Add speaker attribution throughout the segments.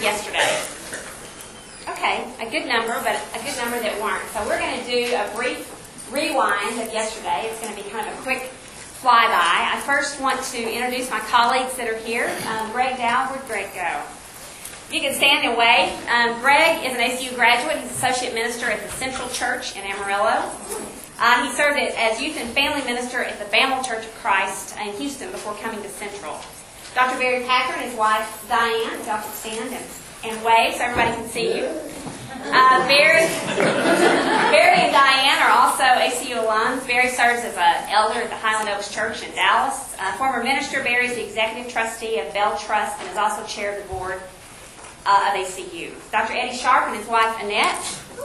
Speaker 1: yesterday? Okay, a good number, but a good number that weren't. So we're going to do a brief rewind of yesterday. It's going to be kind of a quick flyby. I first want to introduce my colleagues that are here. Greg Dow, where'd Greg go? You can stand and wave. Greg is an ACU graduate. He's associate minister at the Central Church in Amarillo. He served as youth and family minister at the Bamel Church of Christ in Houston before coming to Central. Dr. Barry Packer and his wife Diane, y'all can stand and wave so everybody can see you. Barry and Diane are also ACU alums. Barry serves as an elder at the Highland Oaks Church in Dallas. Former minister, Barry is the executive trustee of Bell Trust and is also chair of the board of ACU. Dr. Eddie Sharp and his wife Annette.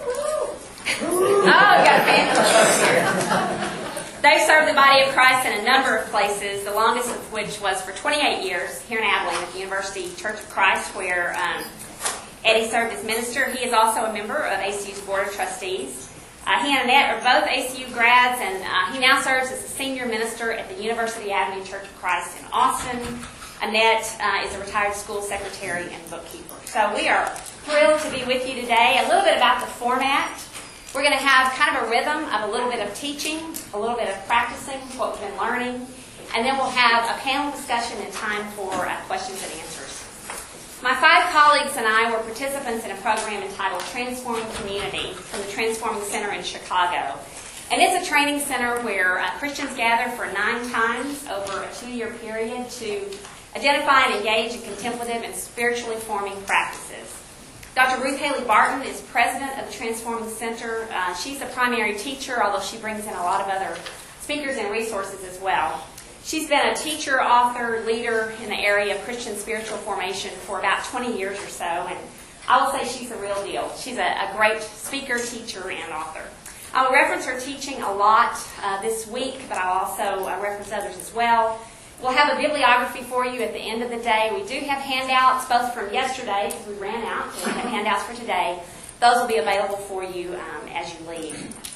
Speaker 1: Oh, we got a fan club over here. They served the body of Christ in a number of places, the longest of which was for 28 years here in Abilene at the University Church of Christ, where Eddie served as minister. He is also a member of ACU's Board of Trustees. He and Annette are both ACU grads, and he now serves as a senior minister at the University Avenue Church of Christ in Austin. Annette is a retired school secretary and bookkeeper. So we are thrilled to be with you today. A little bit about the format. We're going to have kind of a rhythm of a little bit of teaching, a little bit of practicing what we've been learning, and then we'll have a panel discussion and time for questions and answers. My 5 colleagues and I were participants in a program entitled Transforming Community from the Transforming Center in Chicago. And it's a training center where Christians gather for 9 times over a 2-year period to identify and engage in contemplative and spiritually forming practices. Dr. Ruth Haley Barton is president of the Transforming Center. She's the primary teacher, although she brings in a lot of other speakers and resources as well. She's been a teacher, author, leader in the area of Christian spiritual formation for about 20 years or so, and I will say she's the real deal. She's a great speaker, teacher, and author. I will reference her teaching a lot this week, but I'll also reference others as well. We'll have a bibliography for you at the end of the day. We do have handouts, both from yesterday, because we ran out, and we have handouts for today. Those will be available for you as you leave.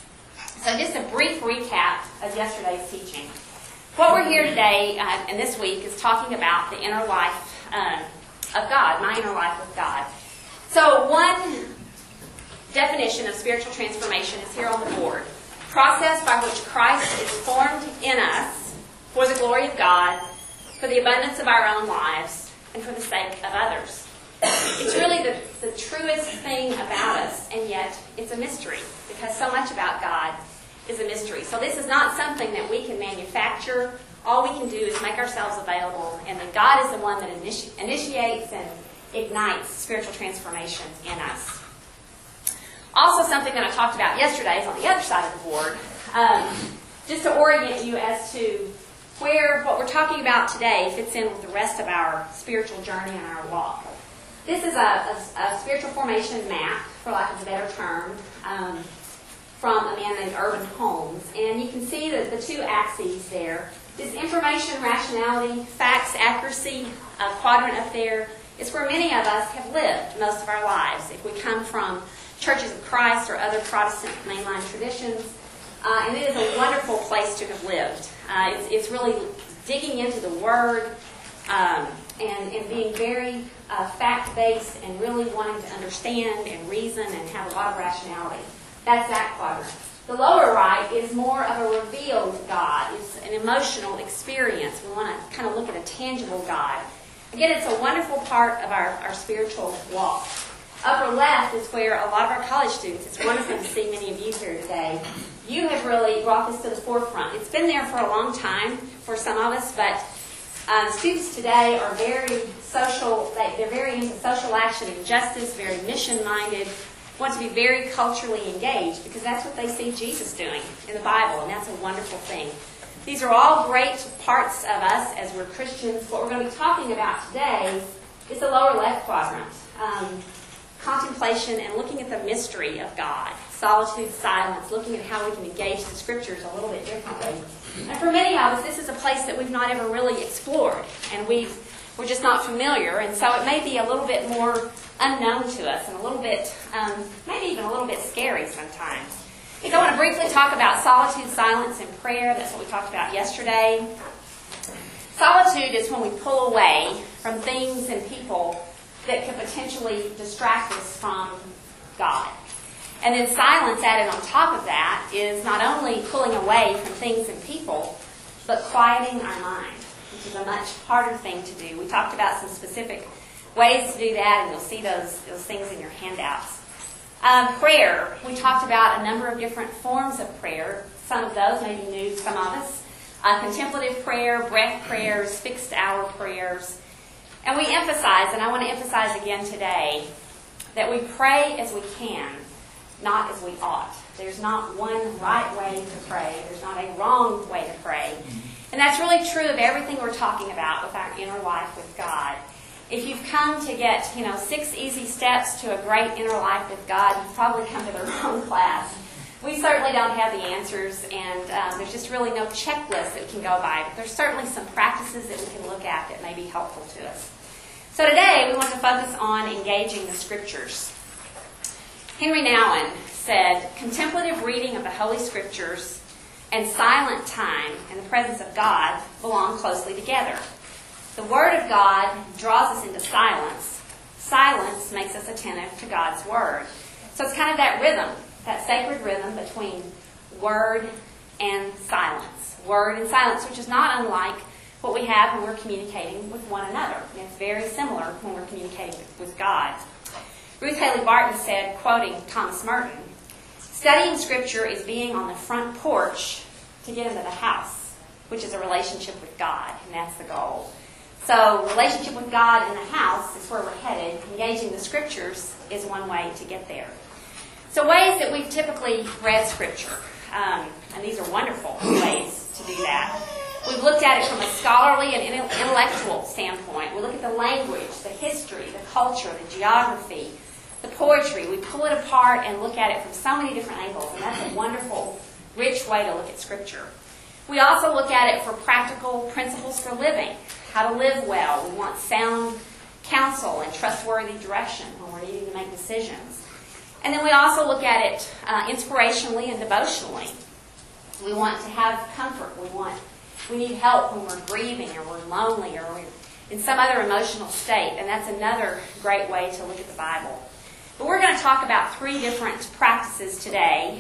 Speaker 1: So just a brief recap of yesterday's teaching. What we're here today and this week is talking about the inner life of God, my inner life with God. So one definition of spiritual transformation is here on the board. Process by which Christ is formed in us for the glory of God, for the abundance of our own lives, and for the sake of others. It's really the truest thing about us, and yet it's a mystery, because so much about God is a mystery. So this is not something that we can manufacture. All we can do is make ourselves available, and then God is the one that initiates and ignites spiritual transformation in us. Also, something that I talked about yesterday is on the other side of the board, just to orient you as to where what we're talking about today fits in with the rest of our spiritual journey and our walk. This is a spiritual formation map, for lack of a better term, from a man named Urban Holmes. And you can see that the 2 axes there. This information, rationality, facts, accuracy quadrant up there is where many of us have lived most of our lives. If we come from Churches of Christ or other Protestant mainline traditions, and it is a wonderful place to have lived. It's really digging into the Word and being very fact-based and really wanting to understand and reason and have a lot of rationality. That's that quadrant. The lower right is more of a revealed God. It's an emotional experience. We want to kind of look at a tangible God. Again, it's a wonderful part of our spiritual walk. Upper left is where a lot of our college students, it's wonderful to see many of you here today. You have really brought this to the forefront. It's been there for a long time for some of us, but students today are very social. They're very into social action and justice, very mission-minded, want to be very culturally engaged because that's what they see Jesus doing in the Bible, and that's a wonderful thing. These are all great parts of us as we're Christians. What we're going to be talking about today is the lower left quadrant. Contemplation and looking at the mystery of God. Solitude, silence, looking at how we can engage the Scriptures a little bit differently. And for many of us, this is a place that we've not ever really explored, and we're just not familiar, and so it may be a little bit more unknown to us and a little bit, maybe even a little bit scary sometimes. So I want to briefly talk about solitude, silence, and prayer. That's what we talked about yesterday. Solitude is when we pull away from things and people that could potentially distract us from God. And then silence added on top of that is not only pulling away from things and people, but quieting our mind, which is a much harder thing to do. We talked about some specific ways to do that, and you'll see those things in your handouts. Prayer. We talked about a number of different forms of prayer. Some of those may be new to some of us. Contemplative prayer, breath prayers, fixed hour prayers. And we emphasize, and I want to emphasize again today, that we pray as we can, not as we ought. There's not one right way to pray. There's not a wrong way to pray. And that's really true of everything we're talking about with our inner life with God. If you've come to get, 6 easy steps to a great inner life with God, you've probably come to the wrong class. We certainly don't have the answers, and there's just really no checklist that we can go by. But there's certainly some practices that we can look at that may be helpful to us. So today we want to focus on engaging the Scriptures. Henry Nouwen said, "Contemplative reading of the Holy Scriptures and silent time in the presence of God belong closely together. The Word of God draws us into silence. Silence makes us attentive to God's Word." So it's kind of that rhythm, that sacred rhythm between Word and silence. Word and silence, which is not unlike what we have when we're communicating with one another. And it's very similar when we're communicating with God. Ruth Haley Barton said, quoting Thomas Merton, "Studying Scripture is being on the front porch to get into the house, which is a relationship with God, and that's the goal." So relationship with God in the house is where we're headed. Engaging the Scriptures is one way to get there. So ways that we've typically read Scripture, and these are wonderful ways to do that. We've looked at it from a scholarly and intellectual standpoint. We look at the language, the history, the culture, the geography, the poetry. We pull it apart and look at it from so many different angles, and that's a wonderful, rich way to look at Scripture. We also look at it for practical principles for living, how to live well. We want sound counsel and trustworthy direction when we're needing to make decisions. And then we also look at it inspirationally and devotionally. We want to have comfort. We need help when we're grieving or we're lonely or we're in some other emotional state, and that's another great way to look at the Bible. But we're going to talk about 3 different practices today.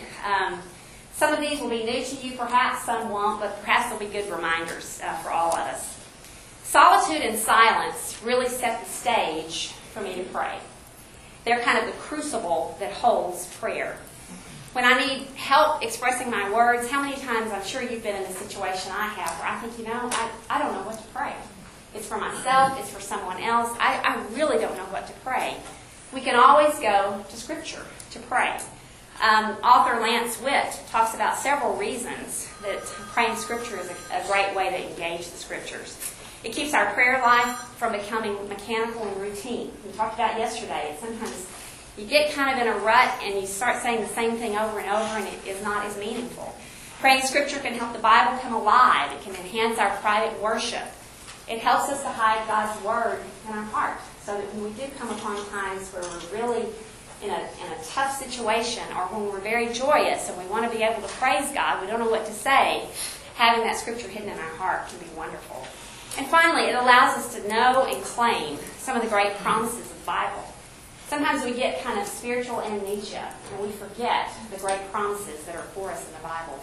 Speaker 1: Some of these will be new to you, perhaps some won't, but perhaps they'll be good reminders for all of us. Solitude and silence really set the stage for me to pray. They're kind of the crucible that holds prayer. When I need help expressing my words, how many times, I'm sure you've been in a situation I have, where I think, I don't know what to pray. It's for myself, it's for someone else. I really don't know what to pray. We can always go to Scripture to pray. Author Lance Witt talks about several reasons that praying Scripture is a great way to engage the Scriptures. It keeps our prayer life from becoming mechanical and routine. We talked about yesterday, sometimes you get kind of in a rut and you start saying the same thing over and over, and it is not as meaningful. Praying Scripture can help the Bible come alive. It can enhance our private worship. It helps us to hide God's Word in our heart, so that when we do come upon times where we're really in a tough situation, or when we're very joyous and we want to be able to praise God, we don't know what to say, having that Scripture hidden in our heart can be wonderful. And finally, it allows us to know and claim some of the great promises of the Bible. Sometimes we get kind of spiritual amnesia, and we forget the great promises that are for us in the Bible.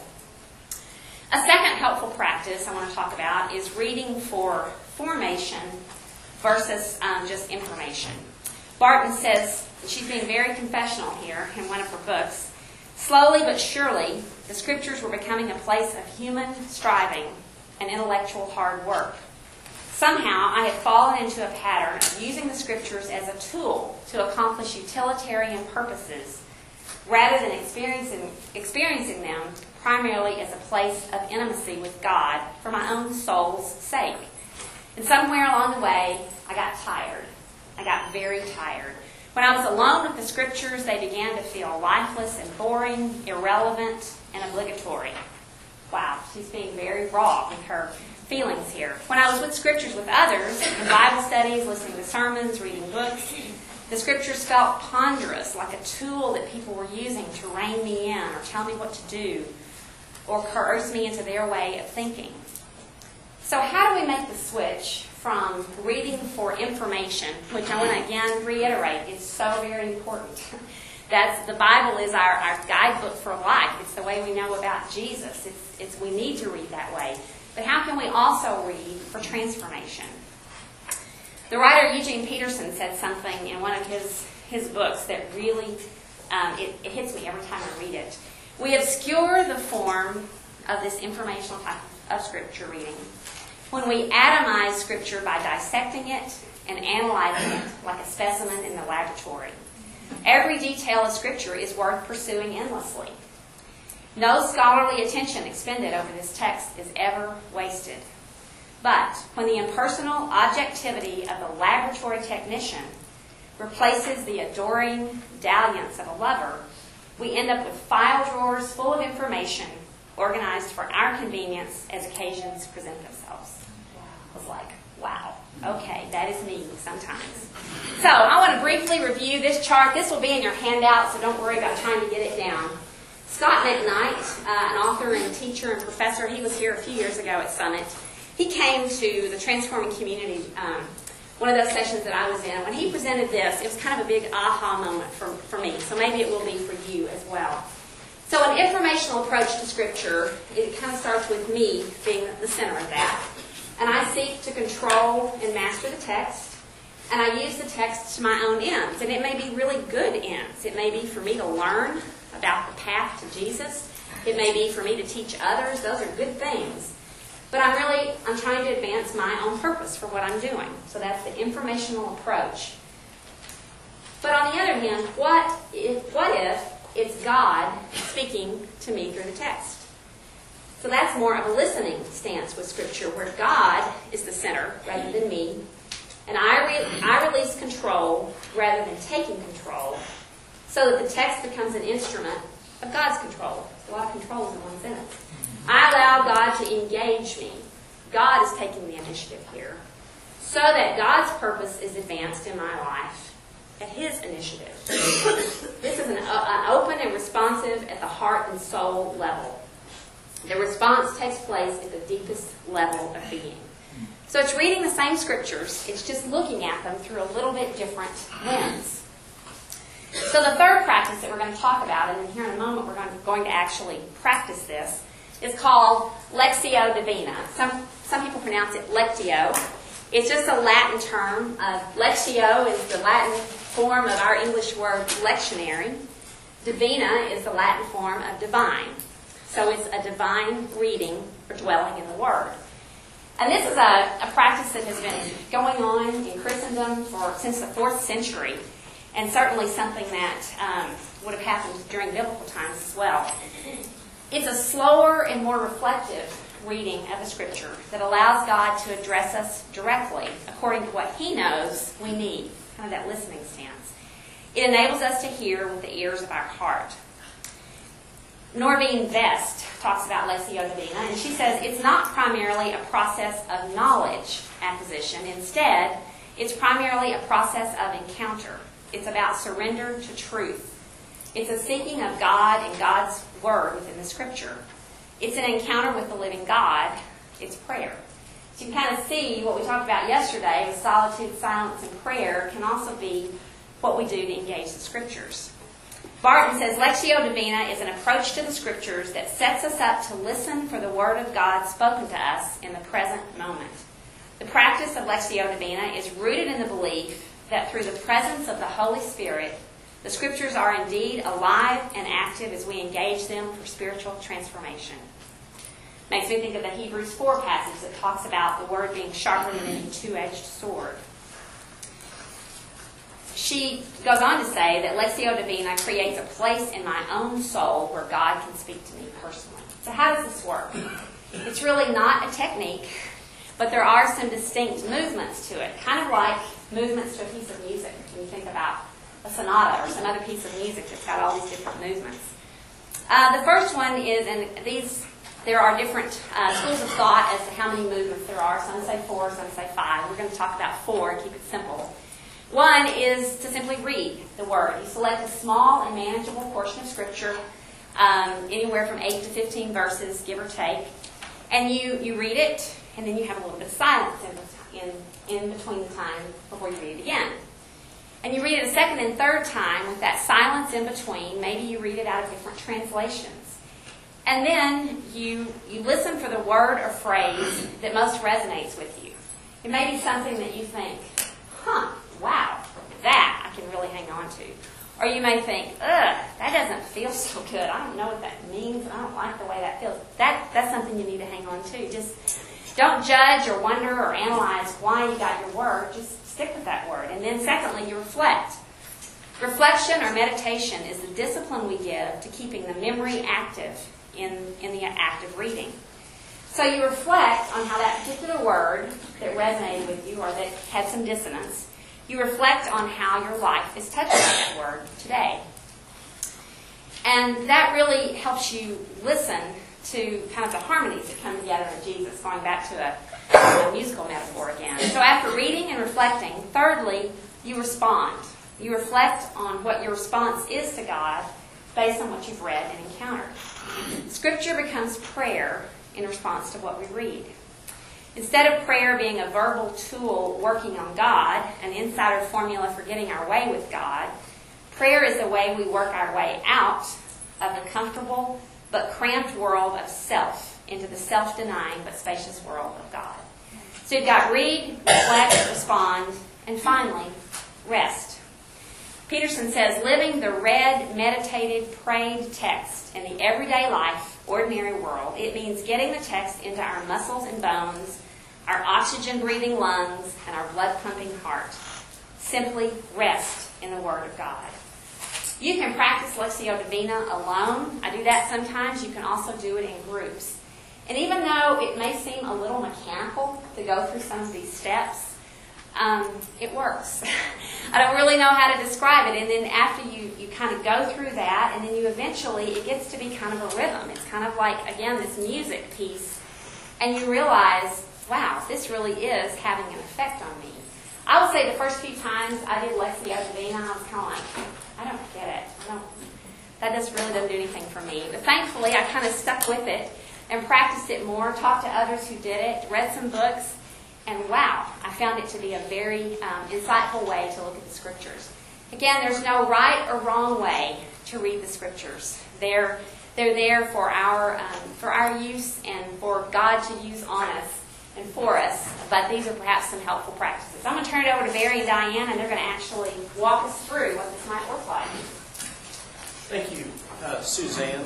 Speaker 1: A second helpful practice I want to talk about is reading for formation versus just information. Barton says, she's being very confessional here in one of her books, slowly but surely, the Scriptures were becoming a place of human striving and intellectual hard work. Somehow, I had fallen into a pattern of using the Scriptures as a tool to accomplish utilitarian purposes, rather than experiencing them primarily as a place of intimacy with God for my own soul's sake. And somewhere along the way, I got tired. I got very tired. When I was alone with the Scriptures, they began to feel lifeless and boring, irrelevant, and obligatory. Wow, she's being very raw with her feelings here. When I was with Scriptures with others, in Bible studies, listening to sermons, reading books, the Scriptures felt ponderous, like a tool that people were using to rein me in or tell me what to do or coerce me into their way of thinking. So how do we make the switch from reading for information, which I want to again reiterate, is so very important. The Bible is our guidebook for life. It's the way we know about Jesus. We need to read that way. But how can we also read for transformation? The writer Eugene Peterson said something in one of his books that really it hits me every time I read it. We obscure the form of this informational type of Scripture reading when we atomize Scripture by dissecting it and analyzing it like a specimen in the laboratory. Every detail of Scripture is worth pursuing endlessly. No scholarly attention expended over this text is ever wasted. But when the impersonal objectivity of the laboratory technician replaces the adoring dalliance of a lover, we end up with file drawers full of information organized for our convenience as occasions present themselves. I was like, wow, okay, that is me sometimes. So I want to briefly review this chart. This will be in your handout, so don't worry about trying to get it down. Scott McKnight, an author and teacher and professor, he was here a few years ago at Summit. He came to the Transforming Community, one of those sessions that I was in. When he presented this, it was kind of a big aha moment for me, so maybe it will be for you as well. So an informational approach to Scripture, it kind of starts with me being the center of that. And I seek to control and master the text, and I use the text to my own ends. And it may be really good ends. It may be for me to learn about the path to Jesus. It may be for me to teach others. Those are good things. But I'm trying to advance my own purpose for what I'm doing. So that's the informational approach. But on the other hand, what if it's God speaking to me through the text? So that's more of a listening stance with Scripture, where God is the center rather than me. And I release control rather than taking control, so that the text becomes an instrument of God's control. There's a lot of controls in one sentence. I allow God to engage me. God is taking the initiative here, so that God's purpose is advanced in my life at His initiative. This is an open and responsive at the heart and soul level. The response takes place at the deepest level of being. So it's reading the same Scriptures, it's just looking at them through a little bit different lens. So the third practice that we're going to talk about, and here in a moment we're going to actually practice this, is called Lectio Divina. Some people pronounce it Lectio. It's just a Latin term. Lectio is the Latin form of our English word lectionary. Divina is the Latin form of divine. So it's a divine reading or dwelling in the Word. And this is a practice that has been going on in Christendom since the 4th century, and certainly something that would have happened during biblical times as well. It's a slower and more reflective reading of the Scripture that allows God to address us directly according to what He knows we need, kind of that listening stance. It enables us to hear with the ears of our heart. Norvine Vest talks about Lectio Divina, and she says it's not primarily a process of knowledge acquisition. Instead, it's primarily a process of encounter. It's about surrender to truth. It's a seeking of God and God's Word within the Scripture. It's an encounter with the living God. It's prayer. So you can kind of see what we talked about yesterday with solitude, silence, and prayer can also be what we do to engage the Scriptures. Barton says, Lectio Divina is an approach to the Scriptures that sets us up to listen for the Word of God spoken to us in the present moment. The practice of Lectio Divina is rooted in the belief that through the presence of the Holy Spirit, the Scriptures are indeed alive and active as we engage them for spiritual transformation. Makes me think of the Hebrews 4 passage that talks about the Word being sharper than any two-edged sword. She goes on to say that Lectio Divina creates a place in my own soul where God can speak to me personally. So how does this work? It's really not a technique, but there are some distinct movements to it, kind of like movements to a piece of music. When you think about a sonata or some other piece of music that's got all these different movements. The first one is, and there are different schools of thought as to how many movements there are. Some say 4, some say 5. We're going to talk about 4 and keep it simple. One is to simply read the Word. You select a small and manageable portion of Scripture, anywhere from 8 to 15 verses, give or take, and you read it, and then you have a little bit of silence in between the time before you read it again. And you read it a second and third time with that silence in between. Maybe you read it out of different translations. And then you listen for the word or phrase that most resonates with you. It may be something that you think, wow, that I can really hang on to. Or you may think, that doesn't feel so good. I don't know what that means. I don't like the way that feels. That's something you need to hang on to. Just don't judge or wonder or analyze why you got your word. Just stick with that word. And then secondly, you reflect. Reflection or meditation is the discipline we give to keeping the memory active in the act of reading. So you reflect on how that particular word that resonated with you or that had some dissonance, you reflect on how your life is touched by that word today. And that really helps you listen to kind of the harmonies that come together in Jesus, going back to a musical metaphor again. So after reading and reflecting, thirdly, you respond. You reflect on what your response is to God based on what you've read and encountered. Scripture becomes prayer in response to what we read. Instead of prayer being a verbal tool working on God, an insider formula for getting our way with God, prayer is the way we work our way out of the comfortable but cramped world of self into the self-denying but spacious world of God. So you've got read, reflect, respond, and finally, rest. Peterson says, living the read, meditated, prayed text in the everyday life, ordinary world, it means getting the text into our muscles and bones, our oxygen-breathing lungs, and our blood-pumping heart. Simply rest in the Word of God. You can practice Lectio Divina alone. I do that sometimes. You can also do it in groups. And even though it may seem a little mechanical to go through some of these steps, it works. I don't really know how to describe it. And then after you kind of go through that, and then you eventually, it gets to be kind of a rhythm. It's kind of like, again, this music piece. And you realize, wow, this really is having an effect on me. I would say the first few times I did Lectio Divina, I was kind of like, I don't get it. That just really doesn't do anything for me. But thankfully, I kind of stuck with it and practiced it more, talked to others who did it, read some books, and wow, I found it to be a very insightful way to look at the Scriptures. Again, there's no right or wrong way to read the Scriptures. They're there for our use and for God to use on us and for us, but these are perhaps some helpful practices. I'm going to turn it over to Barry and Diane, and they're going to actually walk us through what this might look like.
Speaker 2: Thank you, Suzanne.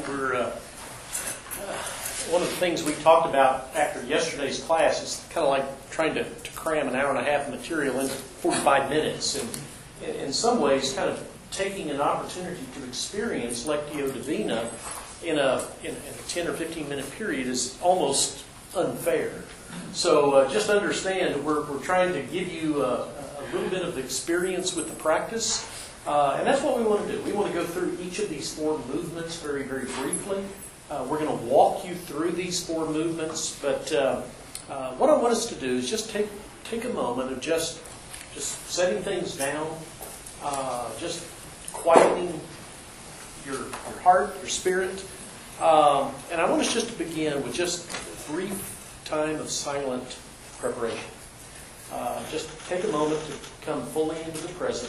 Speaker 2: One of the things we talked about after yesterday's class is kind of like trying to cram an hour and a half of material into 45 minutes. And in some ways, kind of taking an opportunity to experience Lectio Divina in a 10 or 15 minute period is almost unfair. So just understand, we're trying to give you a little bit of experience with the practice. And that's what we want to do. We want to go through each of these four movements very, very briefly. We're going to walk you through these four movements, but what I want us to do is just take a moment of just setting things down, just quieting your heart, your spirit, and I want us just to begin with just a brief time of silent preparation. Just take a moment to come fully into the present.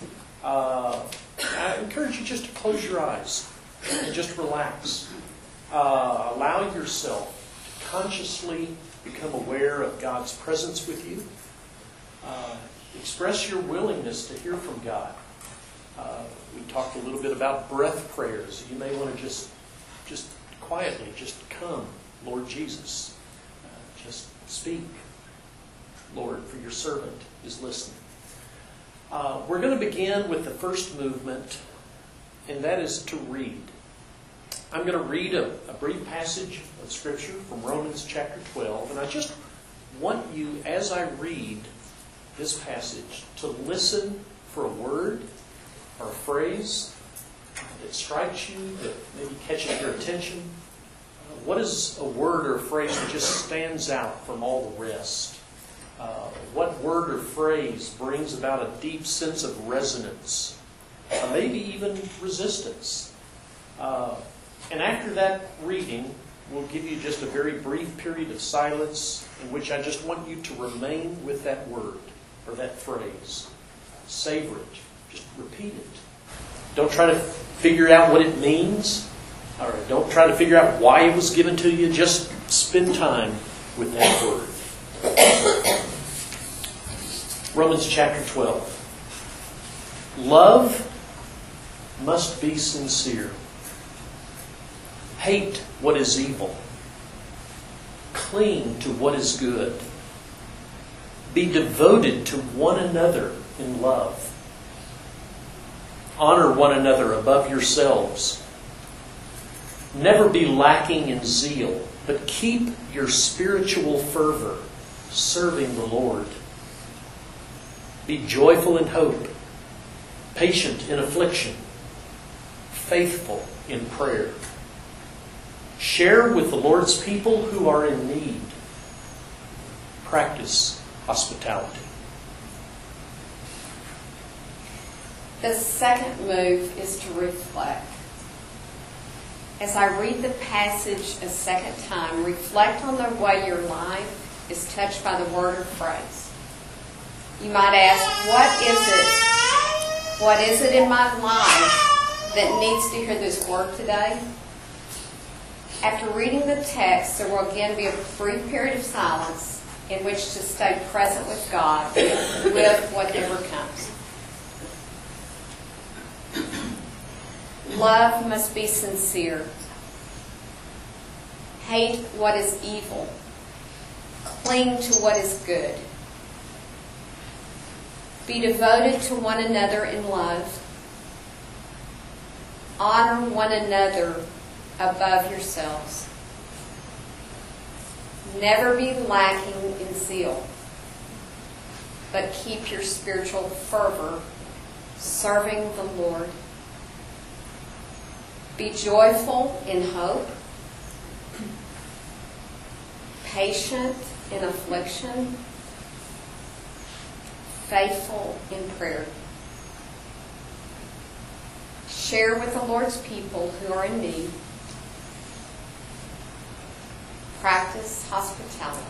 Speaker 2: I encourage you just to close your eyes and just relax. Allow yourself to consciously become aware of God's presence with you. Express your willingness to hear from God. We talked a little bit about breath prayers. You may want to just quietly, just come, Lord Jesus. Just speak, Lord, for your servant is listening. We're going to begin with the first movement, and that is to read. I'm going to read a brief passage of Scripture from Romans chapter 12, and I just want you, as I read this passage, to listen for a word or a phrase that strikes you, that maybe catches your attention. What is a word or a phrase that just stands out from all the rest? What word or phrase brings about a deep sense of resonance, maybe even resistance? And after that reading, we'll give you just a very brief period of silence in which I just want you to remain with that word or that phrase. Savor it. Just repeat it. Don't try to figure out what it means. All right, don't try to figure out why it was given to you. Just spend time with that word. Romans chapter 12. Love must be sincere. Hate what is evil. Cling to what is good. Be devoted to one another in love. Honor one another above yourselves. Never be lacking in zeal, but keep your spiritual fervor, serving the Lord. Be joyful in hope, patient in affliction, faithful in prayer. Share with the Lord's people who are in need. Practice hospitality.
Speaker 3: The second move is to reflect. As I read the passage a second time, reflect on the way your life is touched by the word or phrase. You might ask, what is it in my life that needs to hear this word today? After reading the text, there will again be a brief period of silence in which to stay present with God with whatever comes. Love must be sincere. Hate what is evil. Cling to what is good. Be devoted to one another in love. Honor one another above yourselves. Never be lacking in zeal, but keep your spiritual fervor, serving the Lord. Be joyful in hope, patient in affliction, faithful in prayer. Share with the Lord's people who are in need. Practice hospitality.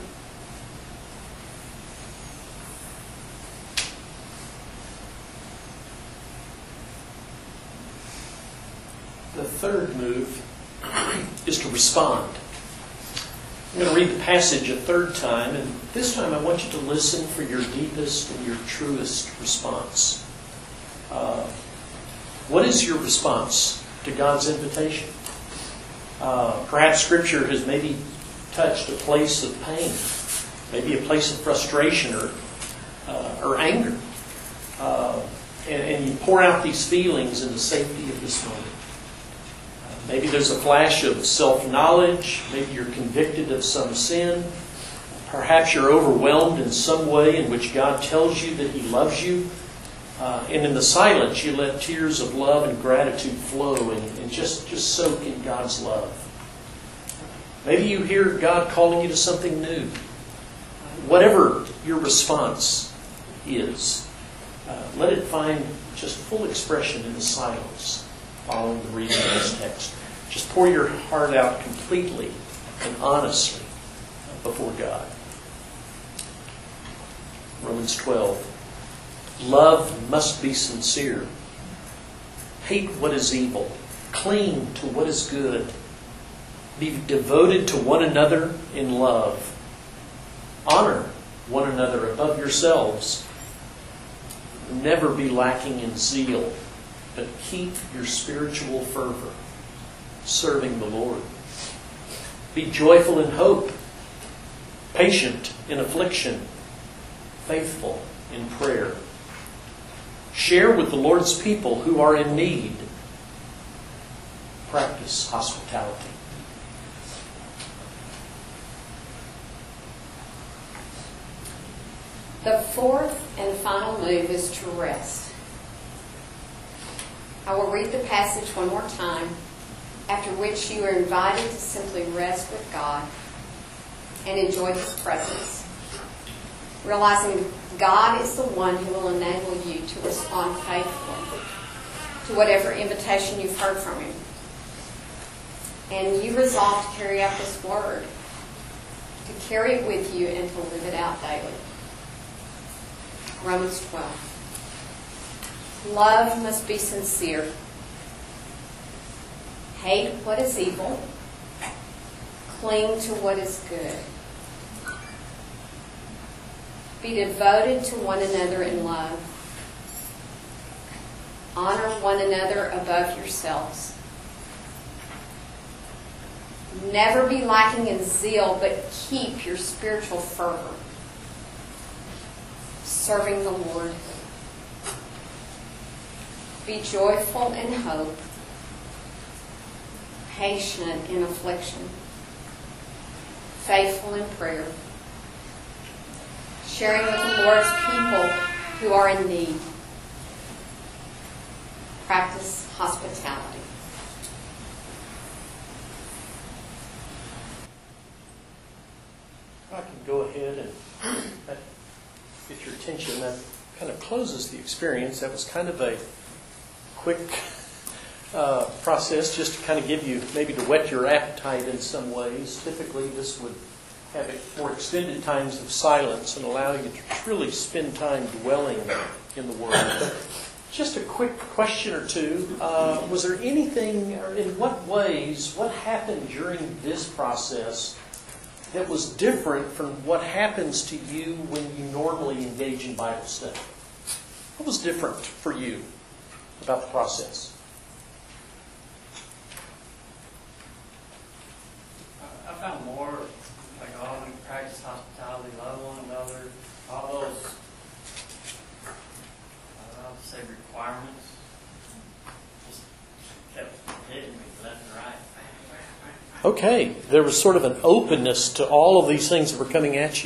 Speaker 2: The third move is to respond. I'm going to read the passage a third time, and this time I want you to listen for your deepest and your truest response. What is your response to God's invitation? Perhaps Scripture has maybe touched a place of pain, maybe a place of frustration or anger, and you pour out these feelings in the safety of this moment. Maybe there's a flash of self-knowledge. Maybe you're convicted of some sin. Perhaps you're overwhelmed in some way in which God tells you that He loves you. And in the silence, you let tears of love and gratitude flow and just soak in God's love. Maybe you hear God calling you to something new. Whatever your response is, let it find just full expression in the silence following the reading of this text. Just pour your heart out completely and honestly before God. Romans 12. Love must be sincere. Hate what is evil. Cling to what is good. Be devoted to one another in love. Honor one another above yourselves. Never be lacking in zeal, but keep your spiritual fervor, serving the Lord. Be joyful in hope, patient in affliction, faithful in prayer. Share with the Lord's people who are in need. Practice hospitality.
Speaker 3: The fourth and final move is to rest. I will read the passage one more time, after which you are invited to simply rest with God and enjoy His presence, realizing God is the one who will enable you to respond faithfully to whatever invitation you've heard from Him. and you resolve to carry out this word, to carry it with you and to live it out daily. Romans 12. Love must be sincere. Hate what is evil. Cling to what is good. Be devoted to one another in love. Honor one another above yourselves. Never be lacking in zeal, but keep your spiritual fervor. Serving the Lord. Be joyful in hope. Patient in affliction. Faithful in prayer. Sharing with the Lord's people who are in need. Practice hospitality.
Speaker 2: I can go ahead and get your attention. That kind of closes the experience. That was kind of a quick process just to kind of give you, maybe to whet your appetite in some ways. Typically, this would have more extended times of silence and allow you to truly spend time dwelling in the Word. But just a quick question or two. Was there anything, or in what ways, what happened during this process that was different from what happens to you when you normally engage in Bible study? What was different for you about the process?
Speaker 4: I found more, like, we practice hospitality, love one another, all those, I would say, requirements just kept hitting me left and right.
Speaker 2: Okay, there was sort of an openness to all of these things that were coming at you.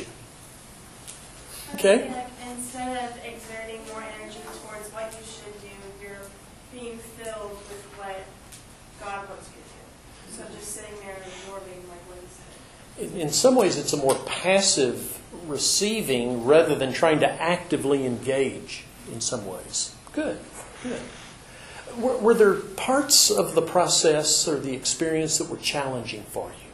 Speaker 2: Okay?
Speaker 5: Like, instead of exerting more energy towards what you should do, you're being filled with what God wants you to do. So just sitting there and absorbing like what He said.
Speaker 2: In some ways, it's a more passive receiving rather than trying to actively engage in some ways. Good, good. Were there parts of the process or the experience that were challenging for you?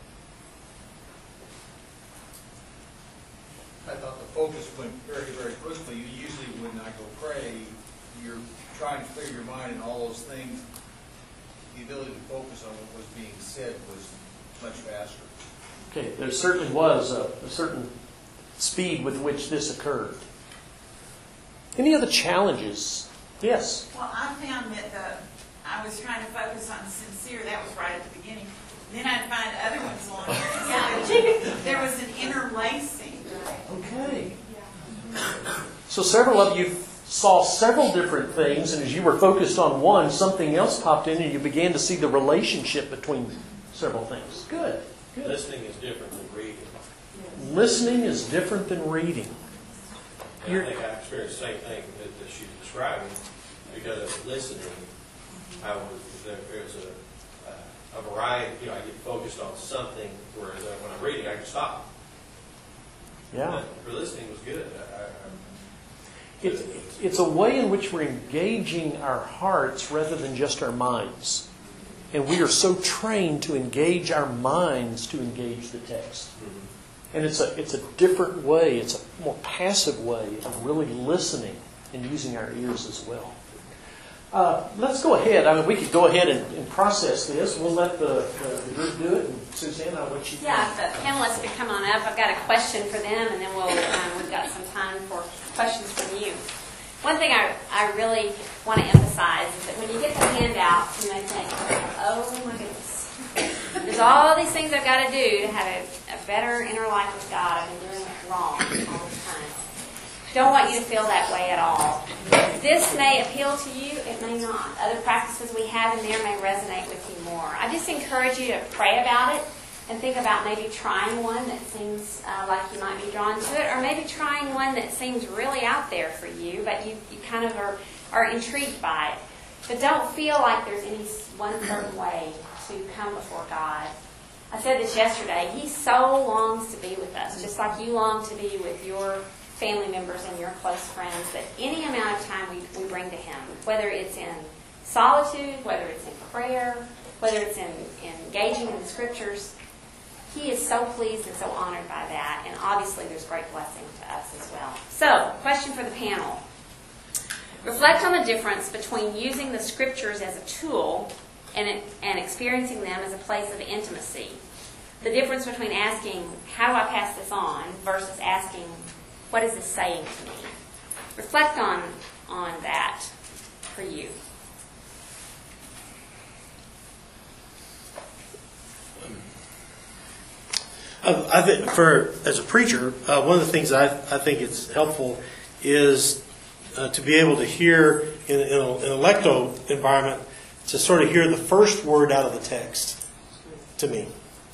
Speaker 6: I thought the focus went very, very quickly. Usually when I go pray, you're trying to clear your mind and all those things. The ability to focus on what was being said was much faster.
Speaker 2: Okay, there certainly was a certain speed with which this occurred. Any other challenges? Yes.
Speaker 7: Well, I found that I was trying to focus on sincere. That was right at the beginning. Then I'd find other ones along here. So there was an interlacing.
Speaker 2: Okay. So several of you saw several different things, and as you were focused on one, something else popped in, and you began to see the relationship between several things. Good. Good.
Speaker 8: Listening is different than reading.
Speaker 2: Listening is different than reading.
Speaker 8: And I think I experienced the same thing that she's describing, because of listening, there was a variety, I get focused on something, whereas when I'm reading, I can stop.
Speaker 2: Yeah.
Speaker 8: But for listening was good.
Speaker 2: It's a way in which we're engaging our hearts rather than just our minds. And we are so trained to engage our minds to engage the text.
Speaker 8: Mm-hmm.
Speaker 2: And it's a different way, it's a more passive way of really listening and using our ears as well. Let's go ahead. I mean, we could go ahead and process this. We'll let the group do it. And Suzanne, I'll let you.
Speaker 1: Yeah, if the panelists could come on up. I've got a question for them, and then we've got some time for questions from you. One thing I really want to emphasize is that when you get the handout, you may think, oh my goodness, there's all these things I've got to do to have a better inner life with God. I've been doing it wrong all the time. Don't want you to feel that way at all. This may appeal to you, it may not. Other practices we have in there may resonate with you more. I just encourage you to pray about it and think about maybe trying one that seems like you might be drawn to it, or maybe trying one that seems really out there for you, but you kind of are intrigued by it. But don't feel like there's any one certain way to come before God. I said this yesterday. He so longs to be with us, just like you long to be with your family members and your close friends, that any amount of time we bring to Him, whether it's in solitude, whether it's in prayer, whether it's in engaging in the scriptures. He is so pleased and so honored by that, and obviously there's great blessing to us as well. So, question for the panel. Reflect on the difference between using the scriptures as a tool and experiencing them as a place of intimacy. The difference between asking, how do I pass this on, versus asking, what is this saying to me? Reflect on that for you.
Speaker 9: I think as a preacher, one of the things I think it's helpful is to be able to hear in an electo environment, to sort of hear the first word out of the text to me.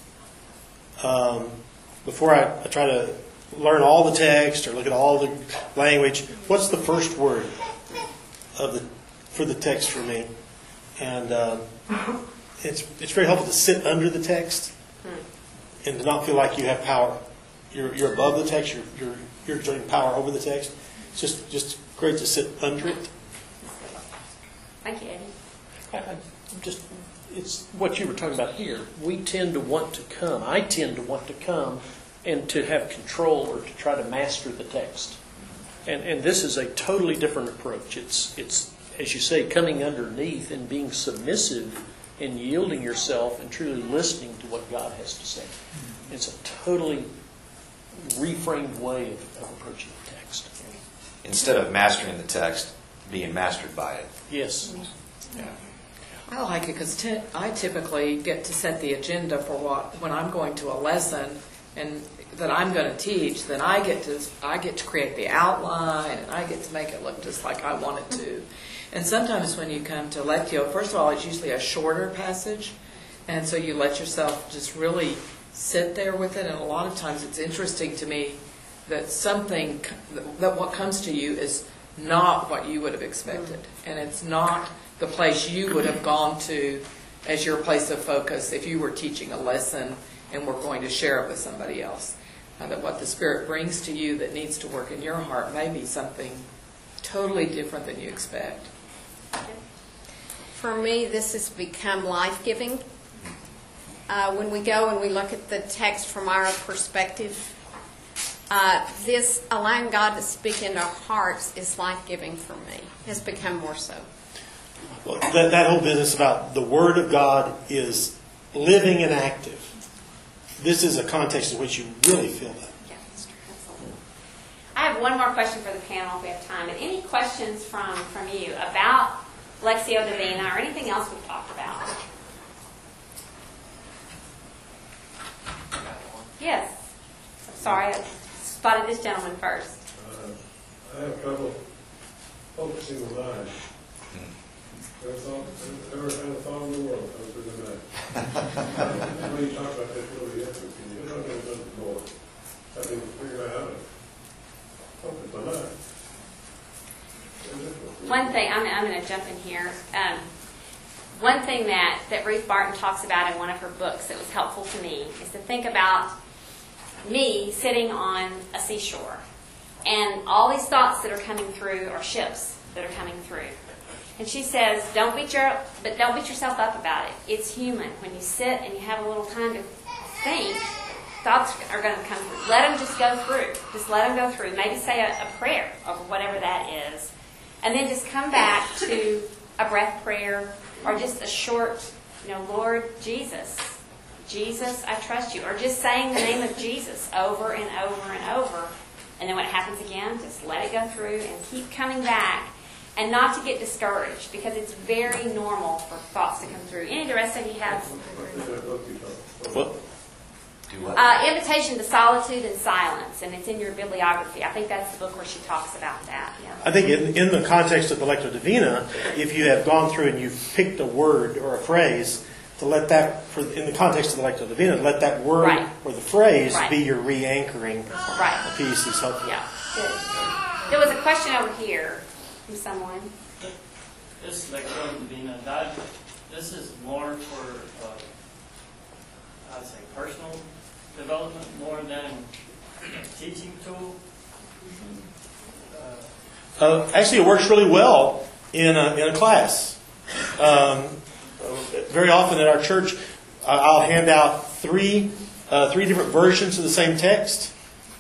Speaker 9: Before I try to learn all the text or look at all the language, what's the first word for the text for me? And it's very helpful to sit under the text and to not feel like you have power. You're above the text. You're exerting power over the text. It's just great to sit under it.
Speaker 1: Thank you, Eddie.
Speaker 2: It's what you were talking about here. We tend to want to come. I tend to want to come and to have control or to try to master the text. And this is a totally different approach. It's as you say, coming underneath and being submissive and yielding yourself and truly listening to what God has to say. It's a totally reframed way of approaching the text.
Speaker 10: Instead of mastering the text, being mastered by it.
Speaker 2: Yes.
Speaker 10: Yeah.
Speaker 11: I like it because I typically get to set the agenda for when I'm going to a lesson and that I'm going to teach. Then I get to create the outline and I get to make it look just like I want it to. And sometimes when you come to Lectio, first of all, it's usually a shorter passage, and so you let yourself just really sit there with it. And a lot of times, it's interesting to me that what comes to you is not what you would have expected, and it's not the place you would have gone to as your place of focus if you were teaching a lesson and were going to share it with somebody else. That what the Spirit brings to you that needs to work in your heart may be something totally different than you expect.
Speaker 3: For me, this has become life-giving. When we go and we look at the text from our perspective, this allowing God to speak into our hearts is life-giving for me. Has become more so.
Speaker 9: Well, that whole business about the Word of God is living and active. This is a context in which you really feel that.
Speaker 1: Yeah, that's true. Absolutely. I have one more question for the panel if we have time. And any questions from you about Lectio Divina or anything else we've talked about? Yes. I'm sorry, I spotted this gentleman first.
Speaker 12: I have trouble focusing on mine. Never had a thought in the world other than that. When you talk about that really effort, you know, I've done it more. I think figure out how to focus on that.
Speaker 1: One thing, I'm going to jump in here. One thing that Ruth Barton talks about in one of her books that was helpful to me is to think about me sitting on a seashore. And all these thoughts that are coming through are ships that are coming through. And she says, don't beat yourself up about it. It's human. When you sit and you have a little time to think, thoughts are going to come through. Let them just go through. Just let them go through. Maybe say a prayer over whatever that is. And then just come back to a breath prayer or just a short, Lord Jesus, I trust you. Or just saying the name of Jesus over and over and over. And then when it happens again, just let it go through and keep coming back. And not to get discouraged, because it's very normal for thoughts to come through. Any of the rest of you have?
Speaker 9: What?
Speaker 1: Invitation to Solitude and Silence, and it's in your bibliography. I think that's the book where she talks about that. Yeah.
Speaker 9: I think in the context of the Lectio Divina, if you have gone through and you've picked a word or a phrase, to let that, in the context of the Lectio Divina, let that word or the phrase be your re-anchoring piece is helpful.
Speaker 1: Yeah, good. There was a question over here from someone.
Speaker 4: This Lectio Divina, this is more for, I'd say, personal development more than a teaching tool.
Speaker 9: Actually, it works really well in a class. very often at our church, I'll hand out three different versions of the same text.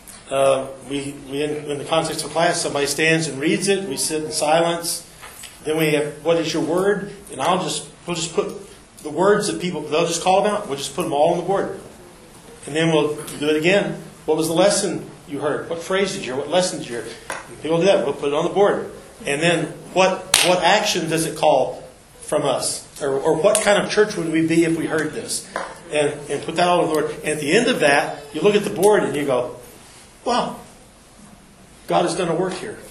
Speaker 9: In the context of class, somebody stands and reads it. We sit in silence. Then we have, what is your word? And we'll just put the words that they'll just call them out. We'll just put them all on the board. And then we'll do it again. What was the lesson you heard? What phrase did you hear? What lesson did you hear? People do that. We'll put it on the board. And then what action does it call from us? Or what kind of church would we be if we heard this? And put that all on the board. And at the end of that, you look at the board and you go, wow, God has done a work here.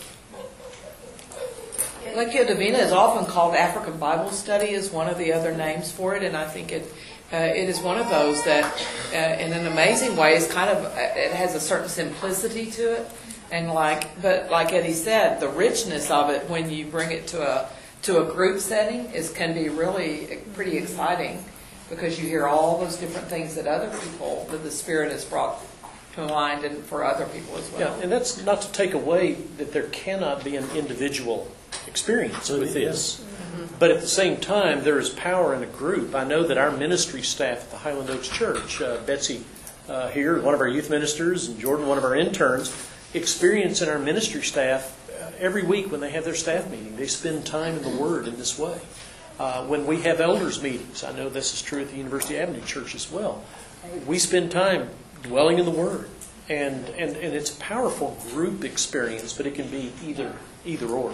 Speaker 11: Lectio Divina is often called African Bible Study is one of the other names for it, and I think it is one of those that, in an amazing way, is it has a certain simplicity to it, but like Eddie said, the richness of it when you bring it to a group setting can be really pretty exciting, because you hear all those different things that the Spirit has brought to mind, and for other people as well.
Speaker 2: Yeah, and that's not to take away that there cannot be an individual experience with this. But at the same time, there is power in a group. I know that our ministry staff at the Highland Oaks Church, Betsy here, one of our youth ministers, and Jordan, one of our interns, experience in our ministry staff every week when they have their staff meeting. They spend time in the Word in this way. When we have elders meetings, I know this is true at the University Avenue Church as well, we spend time dwelling in the Word. And it's a powerful group experience, but it can be either or.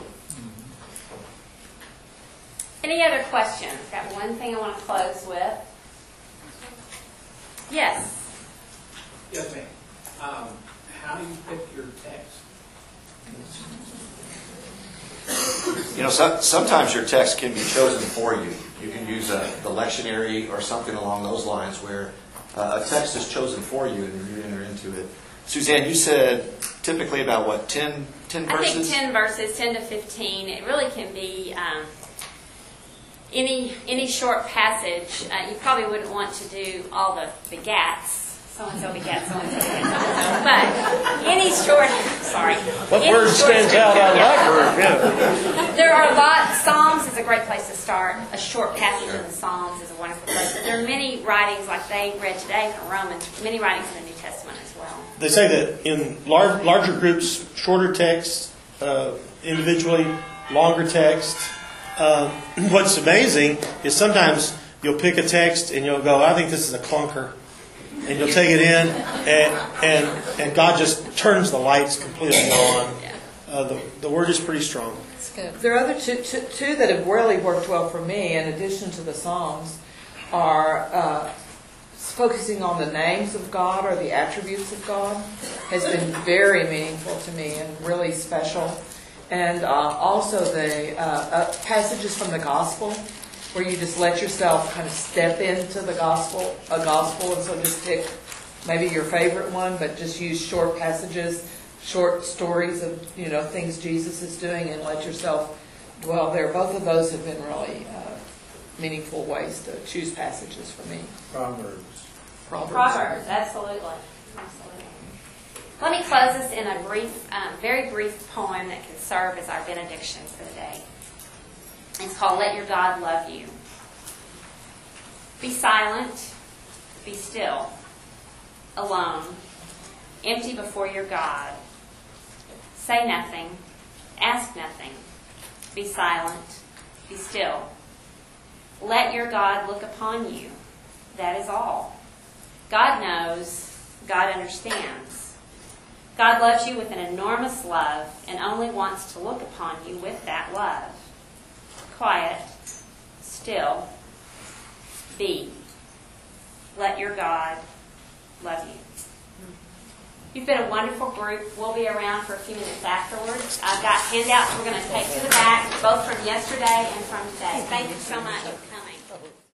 Speaker 1: Any other questions? Got one thing I want to close with. Yes.
Speaker 13: Yes, ma'am. How do you pick your text?
Speaker 10: Sometimes your text can be chosen for you. You can use the lectionary or something along those lines where a text is chosen for you and you enter into it. Suzanne, you said typically about 10 verses?
Speaker 1: I think 10 verses, 10 to 15. It really can be any short passage. You probably wouldn't want to do all the gats. So-and-so begat, so-and-so begat, so-and-so. But any short,
Speaker 2: What word stands out of that word? Yeah.
Speaker 1: There are a lot. Psalms is a great place to start. A short passage in the Psalms is a wonderful place. But there are many writings, like they read today from Romans, many writings in the New Testament as well.
Speaker 9: They say that in larger groups, shorter text, individually, longer text. What's amazing is sometimes you'll pick a text and you'll go, I think this is a clunker. And you'll take it in, and God just turns the lights completely on. The Word is pretty strong.
Speaker 11: That's good. There are other two that have really worked well for me, in addition to the Psalms, are focusing on the names of God or the attributes of God has been very meaningful to me and really special. And also the passages from the Gospel, where you just let yourself kind of step into a gospel, and so just pick maybe your favorite one, but just use short passages, short stories of things Jesus is doing, and let yourself dwell there. Both of those have been really meaningful ways to choose passages for me.
Speaker 12: Proverbs,
Speaker 1: absolutely. Let me close this in a brief, very brief poem that can serve as our benediction for the day. It's called Let Your God Love You. Be silent, be still, alone, empty before your God. Say nothing, ask nothing. Be silent, be still. Let your God look upon you. That is all. God knows, God understands. God loves you with an enormous love and only wants to look upon you with that love. Quiet, still, be. Let your God love you. You've been a wonderful group. We'll be around for a few minutes afterwards. I've got handouts we're going to take to the back, both from yesterday and from today. Thank you so much.